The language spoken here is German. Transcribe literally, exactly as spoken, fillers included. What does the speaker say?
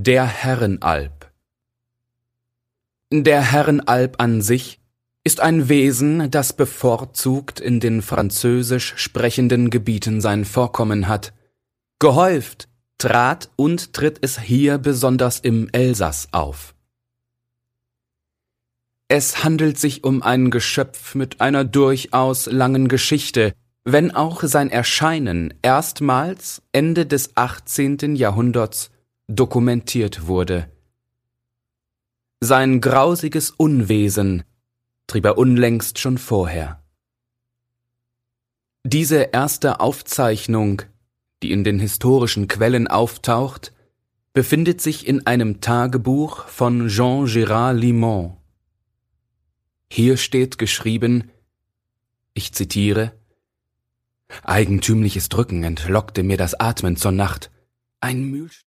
Der Herrenalb. Der Herrenalb an sich ist ein Wesen, das bevorzugt in den französisch sprechenden Gebieten sein Vorkommen hat. Gehäuft trat und tritt es hier besonders im Elsass auf. Es handelt sich um ein Geschöpf mit einer durchaus langen Geschichte, wenn auch sein Erscheinen erstmals Ende des achtzehnten Jahrhunderts dokumentiert wurde. Sein grausiges Unwesen trieb er unlängst schon vorher. Diese erste Aufzeichnung, die in den historischen Quellen auftaucht, befindet sich in einem Tagebuch von Jean Gérard Limon. Hier steht geschrieben, ich zitiere: »Eigentümliches Drücken entlockte mir das Atmen zur Nacht. Ein Mühlstein